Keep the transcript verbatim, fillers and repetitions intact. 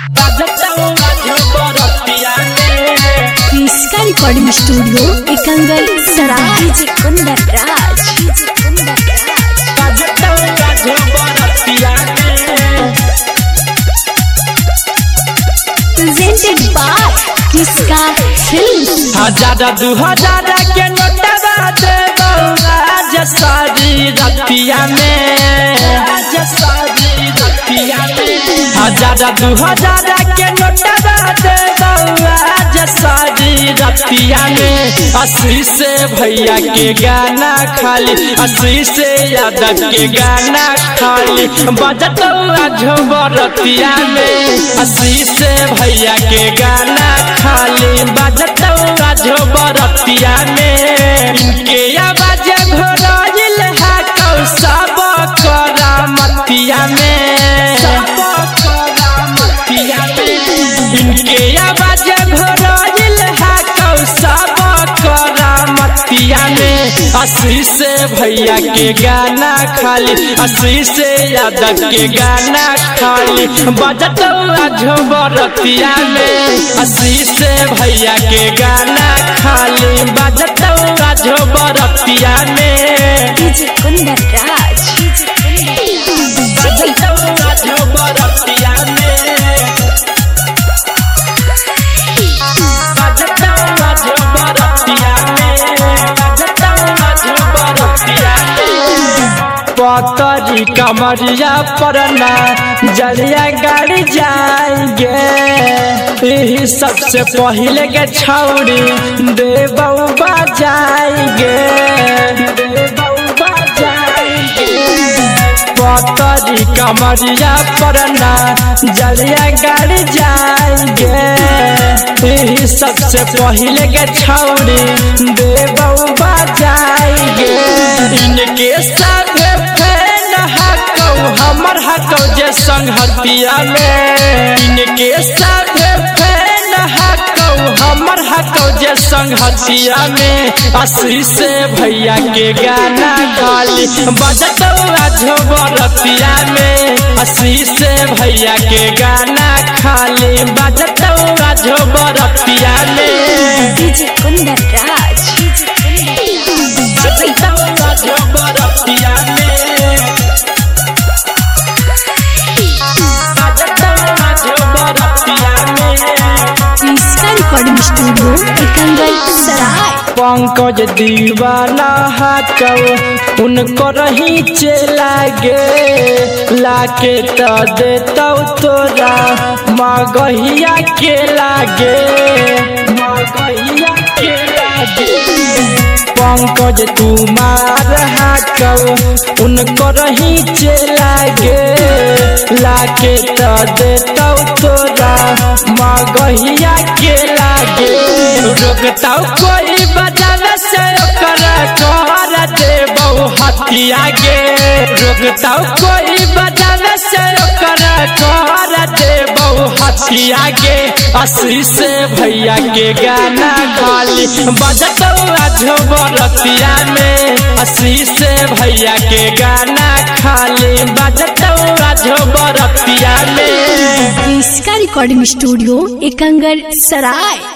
इसका recording studio Ekangar Sarai Kundar Raj presented by किसका फिल्म। हजार दू हजार के नोटवा दे आज सारी रतिया में हजार दू हजार के नोटवा दे आज सारी रतिया में अस्सी से भैया के गाना खाली अस्सी से यादव के गाना खाली बजत रतिया में अस्सी से भैया के गाना खाली बजत रतिया में इनके आवाज घोरल है कौ सब करामतिया में इनके आवाज घोरल है कौ सब करामतिया में अस्सी से भैया के गाना खाली अस्सी से यादव के गाना खाली बजत रतिया में अस्सी से भैया के गाना खाली बजत रतिया में कुंदर राज रतिया पतरी कमरिया परना जलिया गाड़ी जाएंगे यही सबसे पहले के छौड़ी देवबा जाएंगे पतरी कमरिया परना जलिया गाड़ी जाएंगे यही सबसे पहले के छौड़ी देवबा जाएंगे इनके साथ हमर हको जे संगतिया में इनके साथ फैन हको हमर हको जे संगतिया में अस्सी से भैया के गाना खाली बजत रतिया में अस्सी से भैया के गाना खाली बजत रतिया में कुंदर राज रतिया में इसका रिकॉर्डिंग स्टूडियो एकंगल सराय पंकज दीवाना हटो उनको रही चलागे लाके तो देता तोरा मगहिया के लागे मगहिया के लागे पंकज तुम्हार हटो उनको रही चलागे लाके तो देता तोरा मगहिया के लागे रोकता कोई बजावे से कर दे बहु हथिया गे रोकता कोई बजावे से कर दे बहु हथिया गे अस्सी से भैया के गाना खाली बजत रतिया में अस्सी से भैया के गाना खाली बजत रतिया में इसका रिकॉर्डिंग स्टूडियो एकंगल सराय।